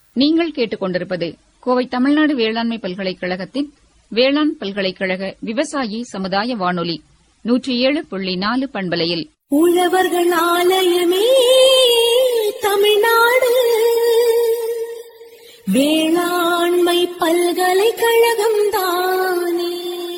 நீங்கள் கேட்டுக்கொண்டிருப்பது கோவை தமிழ்நாடு வேளாண்மை பல்கலைக்கழகத்தின் வேளாண் பல்கலைக்கழக விவசாயி சமுதாய வானொலி 107.4 பண்பலையில் உழவர்கள் ஆலயமே தமிழ்நாடு வேளாண்மை பல்கலைக்கழகம் தானே.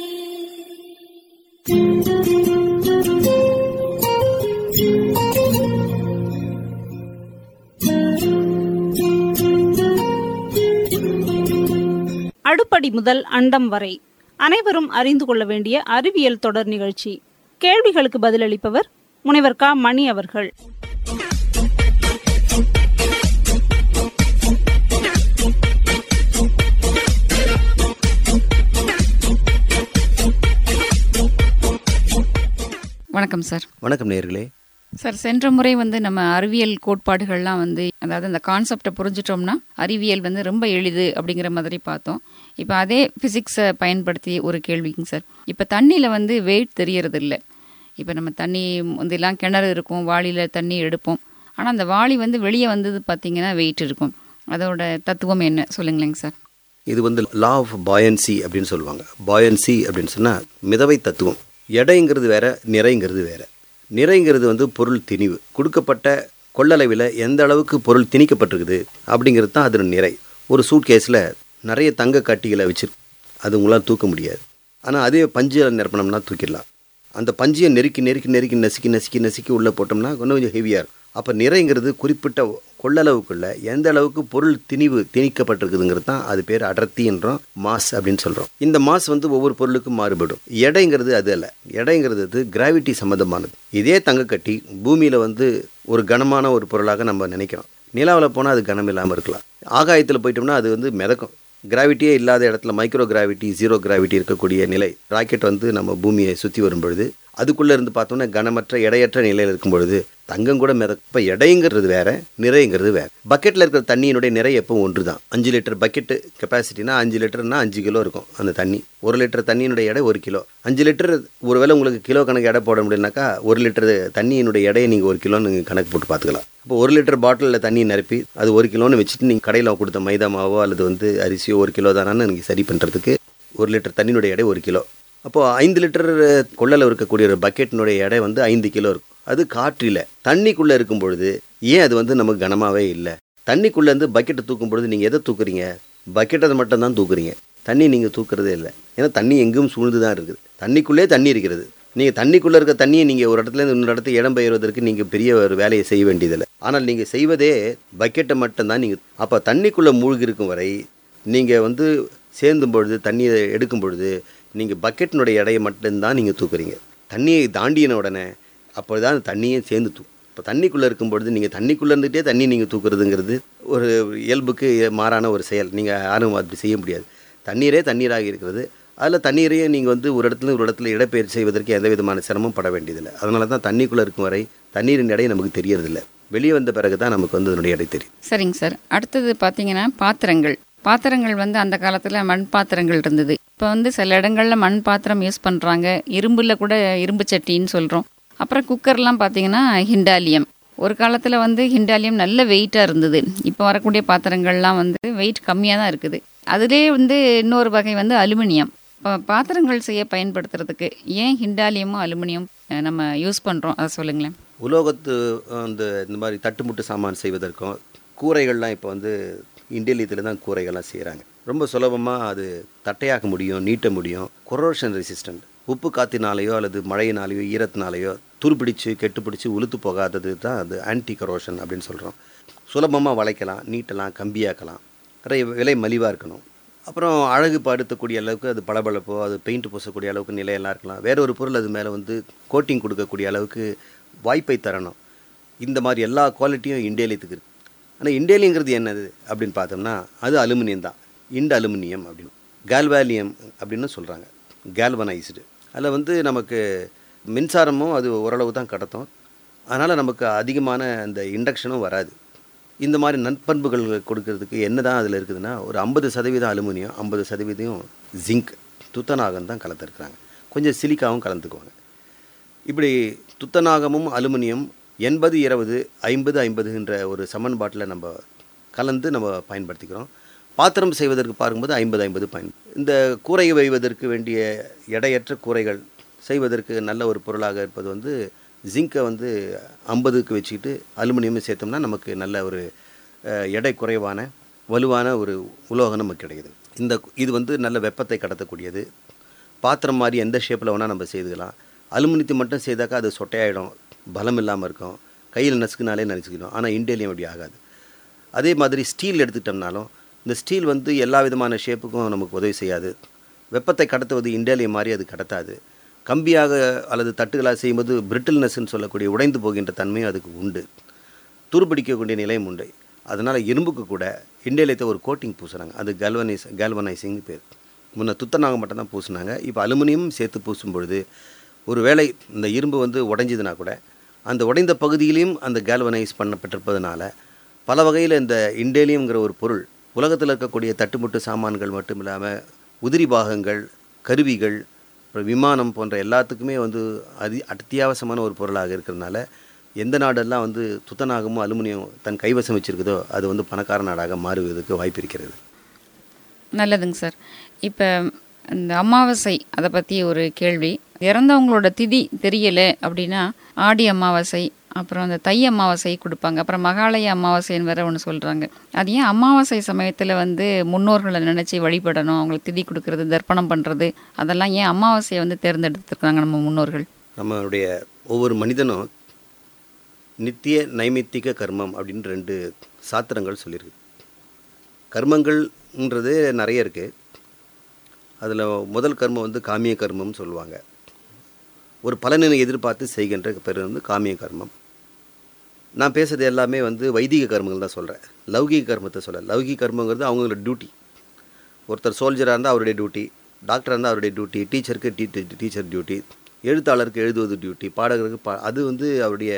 அடுப்படி முதல் அண்டம் வரை அனைவரும் அறிந்து கொள்ள வேண்டிய அறிவியல் தொடர் நிகழ்ச்சி. கேள்விகளுக்கு பதிலளிப்பவர் முனைவர் க. மணி அவர்கள். வணக்கம் சார். வணக்கம் நேயர்களே. சார், சென்ற முறை நம்ம அறிவியல் கோட்பாடுகள்லாம் அதாவது அந்த கான்செப்டை புரிஞ்சிட்டோம்னா அறிவியல் ரொம்ப எளிது அப்படிங்கிற மாதிரி பார்த்தோம். இப்போ அதே ஃபிசிக்ஸை பயன்படுத்தி ஒரு கேள்விங்க சார். இப்போ தண்ணியில் வெயிட் தெரியறது இல்லை. இப்போ நம்ம தண்ணி எல்லாம் கிணறு இருக்கும், வாளியில் தண்ணி எடுப்போம். ஆனால் அந்த வாளி வெளியே வந்தது பார்த்தீங்கன்னா வெயிட் இருக்கும். அதோட தத்துவம் என்ன சொல்லுங்களேங்க சார். இது லா ஆஃப் பாயன்சி அப்படின்னு சொல்லுவாங்க. பாயன்சி அப்படின்னு சொன்னால் மிதவை தத்துவம். எடைங்கிறது வேற, நிறைங்கிறது வேற. நிறைங்கிறது பொருள் திணிவு. கொடுக்கப்பட்ட கொள்ளளவில் எந்த அளவுக்கு பொருள் திணிக்கப்பட்டிருக்குது அப்படிங்கிறது தான் அது நிறை. ஒரு சூட் கேஸில் நிறைய தங்க கட்டிகளை வச்சிருக்கு, அது உங்களால் தூக்க முடியாது. ஆனால் அதே பஞ்சில் நிரப்பினோம்னா தூக்கிடலாம். அந்த பஞ்சியை நெருக்கி நெருக்கி நெருக்கி நசுக்கி நசுக்கி நசுக்கி உள்ளே போட்டோம்னா கொஞ்சம் ஹெவியாக இருக்கும். அப்போ நிறைங்கிறது குறிப்பிட்ட கொள்ளளவுக்குள்ள எந்த அளவுக்கு பொருள் திணிவு திணிக்கப்பட்டிருக்குதுங்கிறது தான் அது பேர் அடர்த்தி என்றோம், மாஸ் அப்படின்னு சொல்கிறோம். இந்த மாஸ் ஒவ்வொரு பொருளுக்கும் மாறுபடும். எடைங்கிறது அது அல்ல. எடைங்கிறது கிராவிட்டி சம்மந்தமானது. இதே தங்கக்கட்டி பூமியில் ஒரு கனமான ஒரு பொருளாக நம்ம நினைக்கிறோம். நிலாவில் போனால் அது கனம் இல்லாமல் இருக்கலாம். ஆகாயத்தில் போயிட்டோம்னா அது மிதக்கும். கிராவிட்டியே இல்லாத இடத்துல மைக்ரோ கிராவிட்டி, ஜீரோ கிராவிட்டி இருக்கக்கூடிய நிலை. ராக்கெட் நம்ம பூமியை சுற்றி வரும் பொழுது அதுக்குள்ளே இருந்து பார்த்தோம்னா கனமற்ற எடையற்ற நிலையில் இருக்கும் பொழுது தங்கம் கூட மிதக்கும். இப்போ எடைங்கிறது வேற, நிறைங்கிறது வேற. பக்கெட்டில் இருக்கிற தண்ணியினுடைய நிறை எப்பவும் ஒன்று தான். 5 லிட்டர் பக்கெட்டு கெப்பாசிட்டினா 5 லிட்டர்னா 5 கிலோ இருக்கும் அந்த தண்ணி. 1 லிட்டர் தண்ணியினுடைய எடை 1 கிலோ. 5 லிட்டர் ஒருவேளை உங்களுக்கு கிலோ கணக்கு எடை போட முடியலனாக்கா 1 லிட்டர் தண்ணியினுடைய எடையை நீங்கள் 1 கிலோன்னு கணக்கு போட்டு பார்த்துக்கலாம். இப்போ 1 லிட்டர் பாட்டிலில் தண்ணி நிரப்பி அது 1 கிலோன்னு வச்சுட்டு நீங்கள் கடையில் கொடுத்த மைதா மாவோ அல்லது அரிசியோ 1 கிலோ தானான்னு நீங்கள் சரி பண்ணுறதுக்கு 1 லிட்டர் தண்ணியினுடைய எடை 1 கிலோ. அப்போது 5 லிட்டர் கொள்ளளவு இருக்கக்கூடிய ஒரு பக்கெட்டினுடைய எடை 5 கிலோ இருக்கும். அது காற்றில் தண்ணிக்குள்ளே இருக்கும் பொழுது ஏன் அது நமக்கு கனமாகவே இல்லை? தண்ணிக்குள்ளேருந்து பக்கெட்டை தூக்கும் பொழுது நீங்கள் எதை தூக்குறீங்க? பக்கெட்டை மட்டும் தான் தூக்குறீங்க. தண்ணி நீங்கள் தூக்குறதே இல்லை. ஏன்னா தண்ணி எங்கும் சூழ்ந்து தான் இருக்குது. தண்ணிக்குள்ளே தண்ணி இருக்கிறது. நீங்கள் தண்ணிக்குள்ளே இருக்க தண்ணியை நீங்கள் ஒரு இடத்துலேருந்து இன்னொரு இடத்துக்கு இடம் பெயர்வதற்கு நீங்கள் பெரிய ஒரு வேலையை செய்ய வேண்டியதில்லை. ஆனால் நீங்கள் செய்வதே பக்கெட்டை மட்டும்தான். நீங்கள் அப்போ தண்ணிக்குள்ளே மூழ்கி இருக்கும் வரை நீங்கள் சேர்ந்தும் பொழுது தண்ணியை எடுக்கும் பொழுது நீங்கள் பக்கெட்டினுடைய எடையை மட்டும்தான் நீங்கள் தூக்குறீங்க. தண்ணியை தாண்டின உடனே அப்போ தான் தண்ணியை சேர்ந்து தூக்கும். இப்போ தண்ணிக்குள்ளே இருக்கும் பொழுது நீங்கள் தண்ணிக்குள்ளே இருந்துகிட்டே தண்ணி நீங்கள் தூக்குறதுங்கிறது ஒரு இயல்புக்கு மாறான ஒரு செயல். நீங்கள் யாரும் அப்படி செய்ய முடியாது. தண்ணீரே தண்ணீராக இருக்கிறது. அதில் தண்ணீரையே நீங்கள் ஒரு இடத்துல இடப்பெயர்ச்சி செய்வதற்கு எந்த விதமான சிரமம் பட வேண்டியதில்லை. அதனால தான் தண்ணிக்குள்ளே இருக்கும் வரை தண்ணீரின் எடை நமக்கு தெரியறதில்லை. வெளியே வந்த பிறகு தான் நமக்கு அதனுடைய எடை தெரியும். சரிங்க சார். அடுத்தது பார்த்தீங்கன்னா பாத்திரங்கள் அந்த காலத்தில் மண் பாத்திரங்கள் இருந்தது. இப்போ சில இடங்களில் மண் பாத்திரம் யூஸ் பண்ணுறாங்க. இரும்பில் கூட இரும்பு சட்டின்னு சொல்கிறோம். அப்புறம் குக்கர்லாம் பார்த்தீங்கன்னா ஹிண்டாலியம். ஒரு காலத்தில் ஹிண்டாலியம் நல்ல வெயிட்டாக இருந்தது. இப்போ வரக்கூடிய பாத்திரங்கள்லாம் வெயிட் கம்மியாக தான் இருக்குது. அதுலேயே இன்னொரு வகை அலுமினியம். இப்போ பாத்திரங்கள் செய்ய பயன்படுத்துறதுக்கு ஏன் ஹிண்டாலியமும் அலுமினியம் நம்ம யூஸ் பண்ணுறோம், அதை சொல்லுங்களேன். உலோகத்து இந்த மாதிரி தட்டுமுட்டு சாமான் செய்வதற்கும் கூரைகள்லாம் இப்போ இண்டியலியத்தில் தான் கூரைகள்லாம் செய்கிறாங்க. ரொம்ப சுலபமாக அது தட்டையாக்க முடியும், நீட்ட முடியும். Corrosion resistant. உப்பு காற்றினாலேயோ அல்லது மழையினாலேயோ ஈரத்தினாலேயோ துருப்பிடிச்சு கெட்டுப்பிடிச்சு உளுத்து போகாதது தான் அது ஆன்டி கரோஷன் அப்படின்னு சொல்கிறோம். சுலபமாக வளைக்கலாம், நீட்டலாம், கம்பியாக்கலாம். நிறைய விலை மலிவாக இருக்கணும். அப்புறம் அழகு படுத்தக்கூடிய அளவுக்கு அது பளபளப்போ அது பெயிண்ட் பூசக்கூடிய அளவுக்கு நிலையெல்லாம் இருக்கலாம். வேற ஒரு பொருள் அது மேலே கோட்டிங் கொடுக்கக்கூடிய அளவுக்கு வாய்ப்பை தரணும். இந்த மாதிரி எல்லா குவாலிட்டியும் இண்டியலியத்துக்கு இருக்குது. ஆனால் இண்டியலியங்கிறது என்னது அப்படின்னு பார்த்தோம்னா அது அலுமினியம் தான். அலுமினியம் அப்படின்னு கால்வாலியம் அப்படின்னு சொல்கிறாங்க. கேல்வனைஸ்டு. அதில் நமக்கு மின்சாரமும் அது ஓரளவு தான் கடத்தும். அதனால் நமக்கு அதிகமான அந்த இண்டக்ஷனும் வராது. இந்த மாதிரி நற்பண்புகள் கொடுக்கறதுக்கு என்ன தான் அதில் இருக்குதுன்னா ஒரு 50% அலுமினியம், 50% ஜிங்க், துத்தநாகம் தான் கலந்துருக்குறாங்க. கொஞ்சம் சிலிக்காவும் கலந்துக்குவாங்க. இப்படி துத்தநாகமும் அலுமினியம் 80-20 50-50 ஒரு சமன்பாட்டில் நம்ம கலந்து நம்ம பயன்படுத்திக்கிறோம். பாத்திரம் செய்வதற்கு பார்க்கும்போது 50-50 இந்த கூரை வைவதற்கு வேண்டிய எடையற்ற கூரைகள் செய்வதற்கு நல்ல ஒரு பொருளாக இருப்பது வந்து ஜிங்கை வந்து 50க்கு வச்சுக்கிட்டு அலுமினியம் சேர்த்தோம்னா நமக்கு நல்ல ஒரு எடை குறைவான வலுவான ஒரு உலோகம் நமக்கு கிடைக்குது. இது வந்து நல்ல வெப்பத்தை கடத்தக்கூடியது. பாத்திரம் மாதிரி எந்த ஷேப்பில் வேணால் நம்ம செய்துக்கலாம். அலுமினியத்தை மட்டும் செய்தாக்கா அது சொட்டையாயிடும், பலம் இல்லாமல் இருக்கும், கையில் நசுக்குனாலே நசுக்கிடும். ஆனால் இண்டேலியம் அப்படி ஆகாது. அதே மாதிரி ஸ்டீல் எடுத்துக்கிட்டோம்னாலும் இந்த ஸ்டீல் வந்து எல்லா விதமான ஷேப்புக்கும் நமக்கு உதவி செய்யாது. வெப்பத்தை கடத்துவது இண்டேலியம் மாதிரி அது கடத்தாது. கம்பியாக அல்லது தட்டுகளாக செய்யும்போது பிரிட்டில்னஸ்ன்னு சொல்லக்கூடிய உடைந்து போகின்ற தன்மையும் அதுக்கு உண்டு, துருப்பிடிக்கக்கூடிய நிலையும் உண்டு. அதனால் இரும்புக்கு கூட இண்டேலியத்தை ஒரு கோட்டிங் பூசுகிறாங்க. அது கேல்வனைசிங் பேர். முன்ன துத்தநாகம் மட்டும் தான் பூசினாங்க. இப்போ அலுமினியம் சேர்த்து பூசும் பொழுது ஒரு வேளை இந்த இரும்பு வந்து உடைஞ்சதுனா கூட அந்த உடைந்த பகுதியிலையும் அந்த கேல்வனைஸ் பண்ணப்பட்டிருப்பதனால பல வகையில் இந்த இண்டேலியம்ங்கிற ஒரு பொருள் உலகத்தில் இருக்கக்கூடிய தட்டுமுட்டு சாமான்கள் மட்டும் இல்லாமல் உதிரி பாகங்கள், கருவிகள், விமானம் போன்ற எல்லாத்துக்குமே வந்து அத்தியாவசியமான ஒரு பொருளாக இருக்கிறதுனால எந்த நாடெல்லாம் வந்து துத்தநாகமும் அலுமினியம் தன் கைவசம் வச்சுருக்குதோ அது வந்து பணக்கார நாடாக மாறுவதற்கு வாய்ப்பு இருக்கிறது. நல்லதுங்க சார். இப்போ இந்த அமாவாசை அதை பற்றி ஒரு கேள்வி. இறந்தவங்களோட திதி தெரியலை அப்படின்னா ஆடி அமாவாசை, அப்புறம் அந்த தை அமாவாசை கொடுப்பாங்க, அப்புறம் மகாலய அமாவாசைன்னு வேற ஒன்று சொல்கிறாங்க. அது ஏன் அமாவாசை சமயத்தில் வந்து முன்னோர்களை நினச்சி வழிபடணும், அவங்களுக்கு திதி கொடுக்கறது, தர்ப்பணம் பண்ணுறது, அதெல்லாம் ஏன் அமாவாசையை வந்து தேர்ந்தெடுத்துருக்காங்க நம்ம முன்னோர்கள்? நம்மளுடைய ஒவ்வொரு மனிதனும் நித்திய நைமித்திக கர்மம் அப்படின்னு 2 சாத்திரங்கள் சொல்லியிருக்கு. கர்மங்கள்ன்றது நிறைய இருக்குது. அதில் முதல் கர்மம் வந்து காமிய கர்மம்னு சொல்லுவாங்க. ஒரு பலனை எதிர்பார்த்து செய்கின்ற பேர் வந்து காமிய கர்மம். நான் பேசுகிறது எல்லாமே வந்து வைதிக கர்மங்கள் தான் சொல்கிறேன், லௌகிக கர்மத்தை சொல்ல. லௌகிக கர்மங்கிறது அவங்களோட டியூட்டி. ஒருத்தர் சோல்ஜராக இருந்தால் அவருடைய டியூட்டி, டாக்டராக இருந்தால் அவருடைய டியூட்டி, டீச்சருக்கு டீச்சர் டியூட்டி, எழுத்தாளருக்கு எழுதுவது டியூட்டி, பாடகருக்கு அது வந்து அவருடைய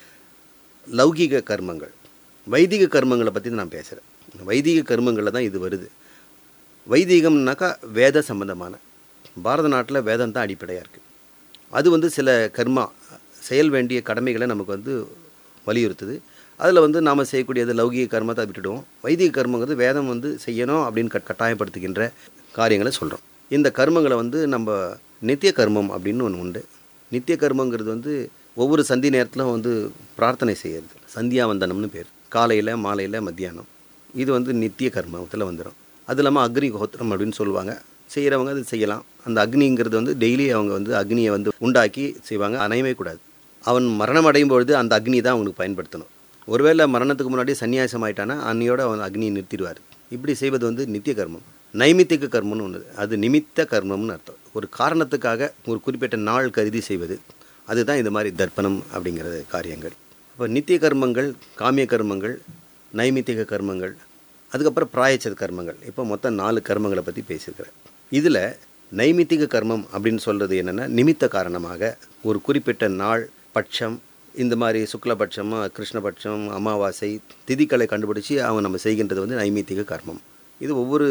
லௌகிக கர்மங்கள். வைதிக கர்மங்களை பற்றி நான் பேசுகிறேன். வைதிக கர்மங்களில் தான் இது வருது. வைதிகம்னாக்கா வேத சம்பந்தமான, பாரத நாட்டில் வேதம் தான் அடிப்படையாக இருக்குது. அது வந்து சில கர்மா செயல் வேண்டிய கடமைகளை நமக்கு வந்து வலியுறுத்துது. அதில் வந்து நாம் செய்யக்கூடியது லௌகிக கர்மத்தை விட்டுடுவோம். வைதிக கர்மங்கிறது வேதம் வந்து செய்யணும் அப்படின்னு கட்டாயப்படுத்துகின்ற காரியங்களை சொல்கிறோம். இந்த கர்மங்களை வந்து நம்ம நித்திய கர்மம் அப்படின்னு ஒன்று உண்டு. நித்திய கர்மங்கிறது வந்து ஒவ்வொரு சந்தி நேரத்திலும் வந்து பிரார்த்தனை செய்கிறது. சந்தியாவந்தனம்னு பேர். காலையில், மாலையில், மத்தியானம். இது வந்து நித்திய கர்மத்தில் வந்துடும். அது இல்லாமல் அக்னி கோத்திரம் அப்படின்னு சொல்லுவாங்க. செய்கிறவங்க அது செய்யலாம். அந்த அக்னிங்கிறது வந்து டெய்லி அவங்க வந்து அக்னியை வந்து உண்டாக்கி செய்வாங்க. அணையவே கூடாது. அவன் மரணம் அடையும் பொழுது அந்த அக்னி தான் அவனுக்கு பயன்படுத்தணும். ஒருவேளை மரணத்துக்கு முன்னாடி சன்னியாசம் ஆயிட்டானா அன்னையோட அவன் அக்னியை நிறுத்திடுவார். இப்படி செய்வது வந்து நித்திய கர்மம். நைமித்திக கர்மம்னு ஒன்று, அது நிமித்த கர்மம்னு அர்த்தம். ஒரு காரணத்துக்காக ஒரு குறிப்பிட்ட நாள் கருதி செய்வது, அதுதான் இந்த மாதிரி தர்ப்பணம் அப்படிங்கிறது காரியங்கள். இப்போ நித்திய கர்மங்கள், காமிய கர்மங்கள், நைமித்திக கர்மங்கள், அதுக்கப்புறம் பிராயச்சித்த கர்மங்கள். இப்போ மொத்தம் 4 கர்மங்களை பற்றி பேசியிருக்கிறேன். இதில் நைமித்திக கர்மம் அப்படின்னு சொல்கிறது என்னென்னா, நிமித்த காரணமாக ஒரு குறிப்பிட்ட நாள், பட்சம், இந்த மாதிரி சுக்லபட்சம், கிருஷ்ணபட்சம், அமாவாசை, திதிக்களை கண்டுபிடிச்சி அவங்க நம்ம செய்கின்றது வந்து நைமித்திக கர்மம். இது ஒவ்வொரு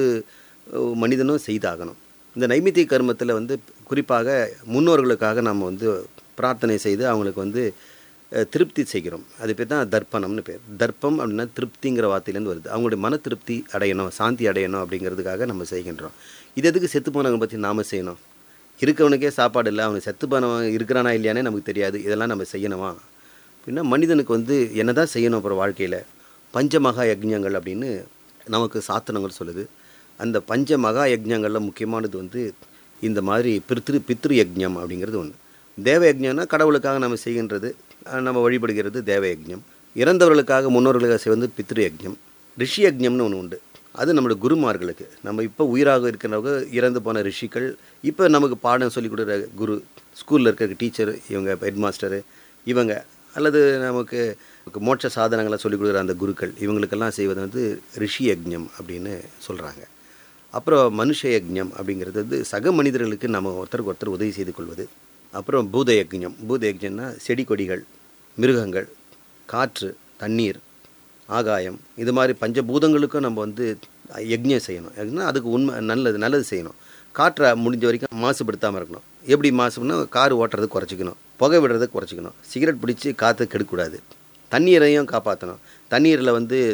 மனிதனும் செய்தாகணும். இந்த நைமித்திக கர்மத்தில் வந்து குறிப்பாக முன்னோர்களுக்காக நம்ம வந்து பிரார்த்தனை செய்து அவங்களுக்கு வந்து திருப்தி செய்கிறோம். அது பேர் தான் தர்ப்பணம்னு பேர். தர்ப்பம் அப்படின்னா திருப்திங்கிற வார்த்தையிலேருந்து வருது. அவங்களுடைய மன திருப்தி அடையணும், சாந்தி அடையணும் அப்படிங்கிறதுக்காக நம்ம செய்கின்றோம். இது எதுக்கு செத்து போனவங்க பற்றி நாம் செய்யணும்? இருக்கவனுக்கே சாப்பாடு இல்லை, அவனுக்கு செத்து போனவன் இருக்கிறானா இல்லையானே நமக்கு தெரியாது. இதெல்லாம் நம்ம செய்யணுமா அப்படின்னா, மனிதனுக்கு வந்து என்ன தான் செய்யணும் அப்புறம் வாழ்க்கையில்? பஞ்சமகா யஜ்ஞங்கள் அப்படின்னு நமக்கு சாத்திரங்கள் சொல்லுது. அந்த பஞ்சமகா யஜ்ஞங்களில் முக்கியமானது வந்து இந்த மாதிரி பித்ரு யஜ்ஞம் அப்படிங்கிறது ஒன்று. தேவ யஜ்ஞம்னா கடவுளுக்காக நம்ம செய்கின்றது, நம்ம வழிபடுகிறது தேவ யஜ்ஞம். இறந்தவர்களுக்காக முன்னோர்களுக்காக செய்வது பித்ரு யஜ்ஞம். ரிஷி யஜ்ஞம்னு ஒன்று உண்டு. அது நம்மளோட குருமார்களுக்கு. நம்ம இப்போ உயிராக இருக்கிறவங்க, இறந்து போன ரிஷிகள், இப்போ நமக்கு பாடம் சொல்லிக் கொடுக்குற குரு, ஸ்கூலில் இருக்கிற டீச்சர், இவங்க ஹெட் மாஸ்டரு, இவங்க, அல்லது நமக்கு மோட்ச சாதனங்களை சொல்லிக் கொடுக்குற அந்த குருக்கள், இவங்களுக்கெல்லாம் செய்வது வந்து ரிஷி யஜ்ஞம் அப்படின்னு சொல்கிறாங்க. அப்புறம் மனுஷ யஜ்ஞம் அப்படிங்கிறது வந்து சக மனிதர்களுக்கு நம்ம ஒருத்தருக்கு ஒருத்தர் உதவி செய்து கொள்வது. அப்புறம் பூத யஜ்ஞம். பூத யஜ்ஞம்னா செடி கொடிகள், மிருகங்கள், காற்று, தண்ணீர், ஆகாயம், இது மாதிரி பஞ்சபூதங்களுக்கும் நம்ம வந்து யஜ்ஞம் செய்யணும். யஜ்ஞம் அதுக்கு நல்லது செய்யணும். காற்றை முடிஞ்ச வரைக்கும் மாசுபடுத்தாமல் இருக்கணும். எப்படி மாசுனா, கார் ஓட்டுறது குறைச்சிக்கணும், புகை விடுறதை குறைச்சிக்கணும், சிகரெட் பிடிச்சி காற்று கெடுக்கக்கூடாது, தண்ணீரையும் காப்பாற்றணும். தண்ணீரில் வந்து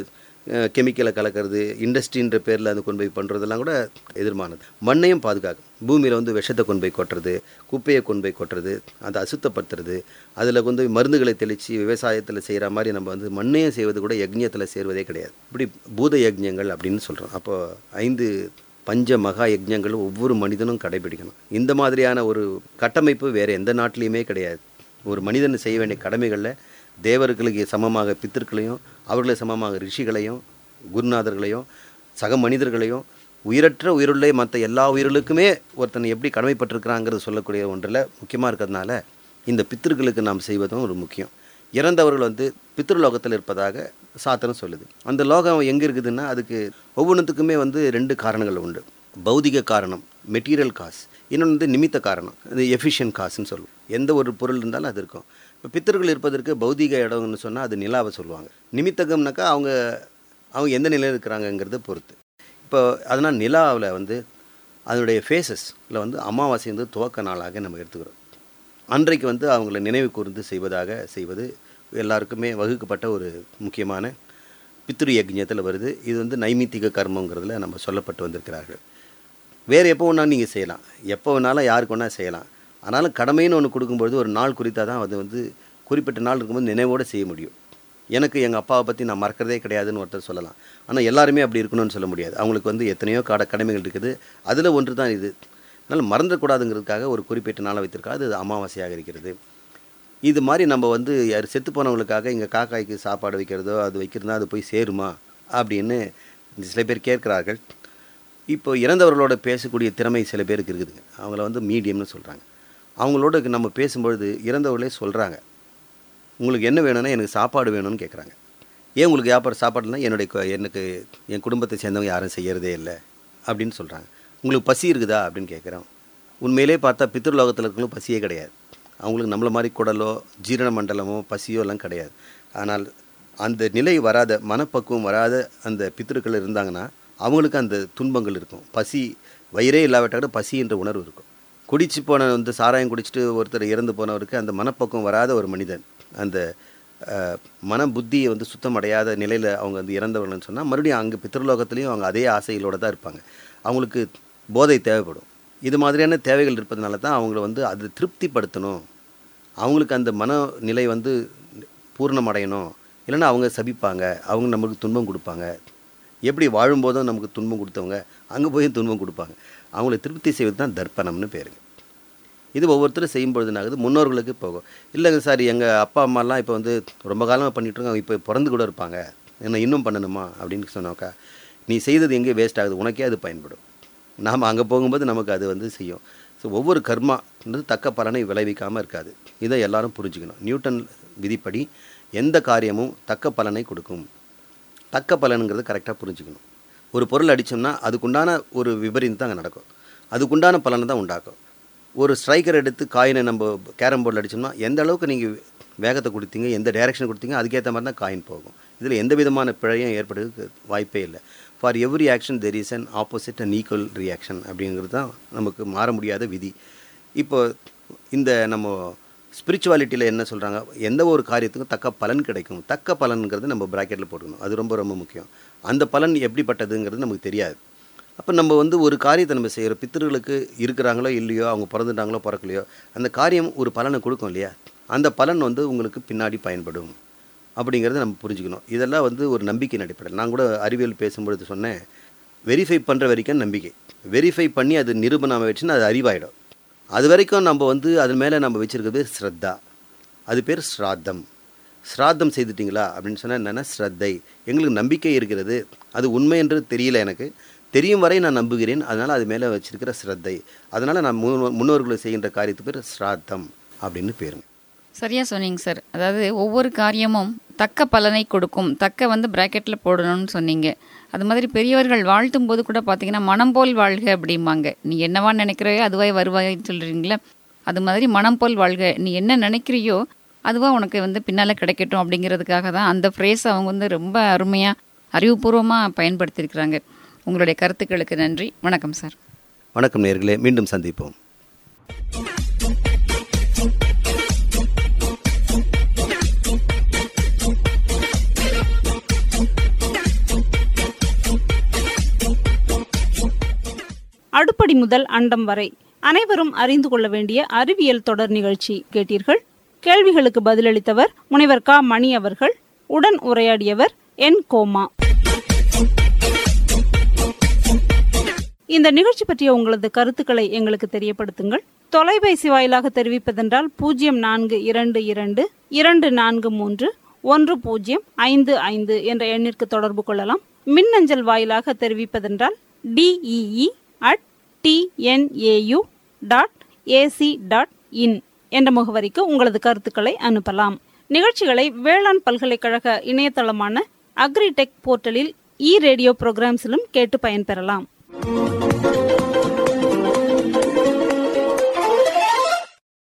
கெமிக்கலை கலக்கிறது, இண்டஸ்ட்ரின்ற பேரில் அது கொண்டு போய் பண்ணுறதெல்லாம் கூட எதிர்மானது. மண்ணையும் பாதுகாக்கும். பூமியில் வந்து விஷத்தை கொண்டு போய் கொட்டுறது, குப்பையை கொண்டு போய் கொட்டுறது, அதை அசுத்தப்படுத்துறது, அதில் கொண்டு போய் மருந்துகளை தெளித்து விவசாயத்தில் செய்கிற மாதிரி நம்ம வந்து மண்ணையும் செய்வது கூட யஜ்ஞத்தில் சேர்வதே கிடையாது. இப்படி பூத யஜ்ஞங்கள் அப்படின்னு சொல்கிறோம். அப்போது 5 பஞ்ச மகா யஜ்ஞங்களும் ஒவ்வொரு மனிதனும் கடைபிடிக்கணும். இந்த மாதிரியான ஒரு கட்டமைப்பு வேறு எந்த நாட்டிலையுமே கிடையாது. ஒரு மனிதன் செய்ய வேண்டிய கடமைகளில் தேவர்களுக்கு சமமாக பித்திருக்களையும், அவர்களுக்கு சமமாக ரிஷிகளையும், குருநாதர்களையும், சக மனிதர்களையும், உயிரற்ற உயிருள்ளே மற்ற எல்லா உயிர்களுக்குமே ஒருத்தனை எப்படி கடமைப்பட்டிருக்கிறாங்கிறது சொல்லக்கூடிய ஒன்றில் முக்கியமாக இருக்கிறதுனால இந்த பித்திருக்களுக்கு நாம் செய்வதும் ஒரு முக்கியம். இறந்தவர்கள் வந்து பித்ருலோகத்தில் இருப்பதாக சாத்திரம் சொல்லுது. அந்த லோகம் எங்கே இருக்குதுன்னா அதுக்கு ஒவ்வொன்றுத்துக்குமே வந்து 2 காரணங்கள் உண்டு. பௌதிக காரணம், மெட்டீரியல் காசு. இன்னொன்று வந்து நிமித்த காரணம், அது எஃபிஷியன்ட் காசுன்னு சொல்லுவோம். எந்த ஒரு பொருள் இருந்தாலும் அது இருக்கும். இப்போ பித்தர்கள் இருப்பதற்கு பௌதிக இடம்னு சொன்னால் அது நிலாவை சொல்லுவாங்க. நிமித்தகம்னாக்கா அவங்க எந்த நிலையில் இருக்கிறாங்கங்கிறத பொறுத்து. இப்போ அதனால் நிலாவில் வந்து அதனுடைய ஃபேஸஸில் வந்து அமாவாசை வந்து துவக்க நாளாக நம்ம எடுத்துக்கிறோம். அன்றைக்கு வந்து அவங்கள நினைவு கூர்ந்து செய்வது எல்லாருக்குமே வகுக்கப்பட்ட ஒரு முக்கியமான பித்ரு யஜ்ஞத்தில் வருது. இது வந்து நைமித்திக கர்மங்கிறதுல நம்ம சொல்லப்பட்டு வந்திருக்கிறார்கள். வேறு எப்போ வேணாலும் நீங்கள் செய்யலாம், எப்போ வேணாலும் யாருக்கு வேணால் செய்யலாம். ஆனாலும் கடமைன்னு ஒன்று கொடுக்கும்பொழுது ஒரு நாள் குறித்தா தான் அது வந்து குறிப்பிட்ட நாள் இருக்கும்போது நினைவோடு செய்ய முடியும். எனக்கு எங்கள் அப்பாவை பற்றி நான் மறக்கிறதே கிடையாதுன்னு ஒருத்தர் சொல்லலாம். ஆனால் எல்லாருமே அப்படி இருக்கணும்னு சொல்ல முடியாது. அவங்களுக்கு வந்து எத்தனையோ கடமைகள் இருக்குது. அதில் ஒன்று தான் இது. அதனால் மறந்துடக்கூடாதுங்கிறதுக்காக ஒரு குறிப்பிட்ட நாளை வைத்திருக்காது. அது அமாவாசையாக இருக்கிறது. இது மாதிரி நம்ம வந்து யார் செத்து போனவங்களுக்காக இங்கே காக்காய்க்கு சாப்பாடு வைக்கிறதோ அது வைக்கிறதா அது போய் சேருமா அப்படின்னு சில பேர் கேட்குறார்கள். இப்போ இறந்தவர்களோட பேசக்கூடிய திறமை சில பேருக்கு இருக்குதுங்க. அவங்கள வந்து மீடியம்னு சொல்கிறாங்க. அவங்களோட நம்ம பேசும்பொழுது இறந்தவர்களே சொல்கிறாங்க, உங்களுக்கு என்ன வேணும்னா எனக்கு சாப்பாடு வேணும்னு கேட்குறாங்க. ஏன் உங்களுக்கு சாப்பாடுனா எனக்கு என் குடும்பத்தை சேர்ந்தவங்க யாரும் செய்கிறதே இல்லை அப்படின்னு சொல்கிறாங்க. உங்களுக்கு பசி இருக்குதா அப்படின்னு கேட்குறோம். உண்மையிலே பார்த்தா பித்ருலோகத்தில் இருக்கிறவங்களும் பசியே கிடையாது. அவங்களுக்கு நம்மளை மாதிரி குடலோ ஜீரண மண்டலமோ பசியோ எல்லாம் கிடையாது. ஆனால் அந்த நிலை வராத, மனப்பக்குவம் வராத அந்த பித்ருக்கள் இருந்தாங்கன்னா அவங்களுக்கு அந்த துன்பங்கள் இருக்கும். பசி வயிறே இல்லாவிட்டால் கூட பசி என்ற உணர்வு இருக்கும். குடிச்சு போன வந்து சாராயம் குடிச்சிட்டு ஒருத்தர் இறந்து போனவருக்கு அந்த மனப்பக்குவம் வராத ஒரு மனிதன், அந்த மன புத்தியை வந்து சுத்தம் அடையாத நிலையில் அவங்க வந்து இறந்தவர்கள்னு சொன்னால் மறுபடியும் அங்கே பித்ருலோகத்துலேயும் அவங்க அதே ஆசைகளோடு தான் இருப்பாங்க. அவங்களுக்கு போதை தேவைப்படும். இது மாதிரியான தேவைகள் இருப்பதனால தான் அவங்கள வந்து அதை திருப்திப்படுத்தணும், அவங்களுக்கு அந்த மனநிலை வந்து பூர்ணமடையணும். இல்லைன்னா அவங்க சபிப்பாங்க, அவங்க நமக்கு துன்பம் கொடுப்பாங்க. எப்படி வாழும்போதும் நமக்கு துன்பம் கொடுத்தவங்க அங்கே போய் துன்பம் கொடுப்பாங்க. அவங்கள திருப்தி செய்வது தான் தர்ப்பணம்னு பேருங்க. இது ஒவ்வொருத்தரும் செய்யும்பொழுதுனாகுது முன்னோர்களுக்கு போகும். இல்லைங்க சார், எங்கள் அப்பா அம்மாலாம் இப்போ வந்து ரொம்ப காலமாக பண்ணிகிட்ருக்காங்க, இப்போ பிறந்து கூட இருப்பாங்க, என்ன இன்னும் பண்ணணுமா அப்படின்னு சொன்னாக்கா, நீ செய்தது எங்கே வேஸ்ட் ஆகுது, உனக்கே அது பயன்படும். நாம் அங்கே போகும்போது நமக்கு அது வந்து செய்யும். ஸோ ஒவ்வொரு கர்மான்றது தக்க பலனை விளைவிக்காமல் இருக்காது. இதை எல்லாரும் புரிஞ்சுக்கணும். நியூட்டன் விதிப்படி எந்த காரியமும் தக்க பலனை கொடுக்கும். தக்க பலனுங்கிறது கரெக்டாக புரிஞ்சுக்கணும். ஒரு பொருள் அடித்தோம்னா அதுக்குண்டான ஒரு விபரீதம் தான் அங்கே நடக்கும், அதுக்குண்டான பலனை தான் உண்டாக்கும். ஒரு ஸ்ட்ரைக்கர் எடுத்து காயினை நம்ம கேரம் போர்டில் அடித்தோம்னா எந்த அளவுக்கு நீங்கள் வேகத்தை கொடுத்தீங்க, எந்த டைரெக்ஷன் கொடுத்தீங்க, அதுக்கேற்ற மாதிரி தான் காயின் போகும். இதில் எந்த விதமான பிழையும் ஏற்படுறதுக்கு வாய்ப்பே இல்லை. For every action there is an opposite and equal reaction அப்படிங்கிறது தான் நமக்கு மாற முடியாத விதி. இப்போ இந்த நம்ம ஸ்பிரிச்சுவாலிட்டியில் என்ன சொல்கிறாங்க, எந்த ஒரு காரியத்துக்கும் தக்க பலன் கிடைக்கும். தக்க பலனுங்கிறது நம்ம ப்ராக்கெட்டில் போட்டுக்கணும். அது ரொம்ப ரொம்ப முக்கியம். அந்த பலன் எப்படிப்பட்டதுங்கிறது நமக்கு தெரியாது. அப்போ நம்ம வந்து ஒரு காரியத்தை நம்ம செய்கிற பித்தர்களுக்கு இருக்கிறாங்களோ இல்லையோ, அவங்க பிறந்துட்டாங்களோ பிறக்கலையோ, அந்த காரியம் ஒரு பலனை கொடுக்கும் இல்லையா, அந்த பலன் வந்து உங்களுக்கு பின்னாடி பயன்படும் அப்படிங்கிறத நம்ம புரிஞ்சுக்கணும். இதெல்லாம் வந்து ஒரு நம்பிக்கை அடிப்படையில். நான் கூட அறிவியல் பேசும்பொழுது சொன்னேன், வெரிஃபை பண்ணுற வரைக்கும் நம்பிக்கை, வெரிஃபை பண்ணி அது நிரூபணம் வச்சுன்னா அது அறிவாயிடும். அது வரைக்கும் நம்ம வந்து அது மேலே நம்ம வச்சுருக்கிறது ஸ்ரத்தா, அது பேர் ஸ்ராத்தம். ஸ்ராத்தம் செய்துட்டிங்களா அப்படின்னு சொன்னால் என்னென்னா ஸ்ரத்தை. எங்களுக்கு நம்பிக்கை இருக்கிறது, அது உண்மை என்று தெரியல, எனக்கு தெரியும் வரை நான் நம்புகிறேன், அதனால் அது மேலே வச்சுருக்கிற ஸ்ரத்தை. அதனால் நான் முன்னோர்களை செய்கின்ற காரியத்துக்கு பேர் ஸ்ராத்தம் அப்படின்னு பேருங்க. சரியாக சொன்னீங்க சார். அதாவது ஒவ்வொரு காரியமும் தக்க பலனை கொடுக்கும். தக்க வந்து ப்ராக்கெட்டில் போடணும்னு சொன்னீங்க. அது மாதிரி பெரியவர்கள் வாழ்த்தும் போது கூட பார்த்தீங்கன்னா மனம் போல் வாழ்க அப்படிம்பாங்க. நீ என்னவா நினைக்கிறையோ அதுவாய் வருவாயின்னு சொல்கிறீங்களே, அது மாதிரி மனம் போல் வாழ்க, நீ என்ன நினைக்கிறியோ அதுவாக உனக்கு வந்து பின்னால் கிடைக்கட்டும் அப்படிங்கிறதுக்காக தான் அந்த ஃப்ரேஸ் அவங்க வந்து ரொம்ப அருமையாக அறிவுபூர்வமாக பயன்படுத்தியிருக்கிறாங்க. உங்களுடைய கருத்துக்களுக்கு நன்றி. வணக்கம் சார். வணக்கம் நேயர்களே, மீண்டும் சந்திப்போம். அடுப்படி முதல் அண்டம் வரை அனைவரும் அறிந்து கொள்ள வேண்டிய அறிவியல் தொடர் நிகழ்ச்சி கேட்டீர்கள். கேள்விகளுக்கு பதிலளித்தவர் முனைவர் க. மணி அவர்கள். உடன் உரையாடியவர் என். கோமா. இந்த நிகழ்ச்சி பற்றிய உங்களது கருத்துக்களை எங்களுக்கு தெரியப்படுத்துங்கள். தொலைபேசி வாயிலாக தெரிவிப்பதென்றால் 0422431055 என்ற எண்ணிற்கு தொடர்பு கொள்ளலாம். மின்னஞ்சல் வாயிலாக தெரிவிப்பதென்றால் dee@tnau.ac.in என்ற முகவரிக்கு உங்களது கருத்துக்களை அனுப்பலாம். நிகழ்ச்சிகளை வேளாண் பல்கலைக்கழக இணையதளமான அக்ரிடெக் போர்ட்டலில் ரேடியோ புரோகிராம்ஸிலும் கேட்டு பயன்பெறலாம்.